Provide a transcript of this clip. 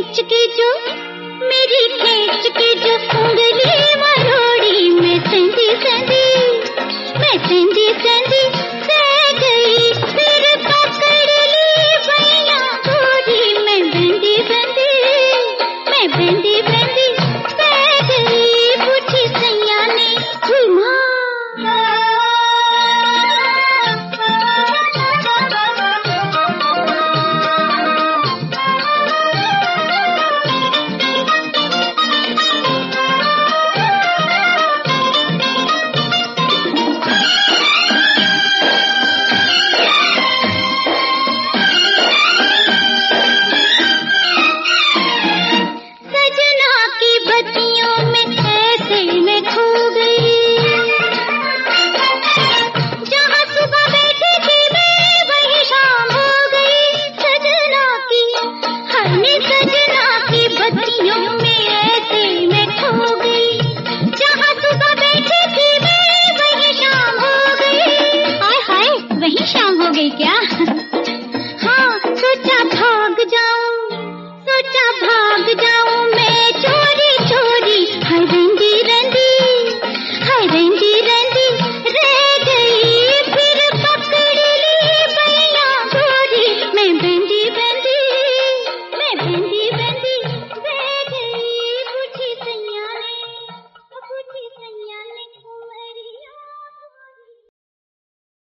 खींच के जो मेरी खींच के जो उंगली मरोड़ी मैं सेंधी सेंधी मैं सेंधी सेंधी सह गई फिर पकड़ ली भैया गोरी मैं बेंदी बेंदी मैं बेंदी बेंदी सह गई पूछी सैया ने हुई माँ शाम हो गई क्या? हाँ, सोचा भाग जाऊं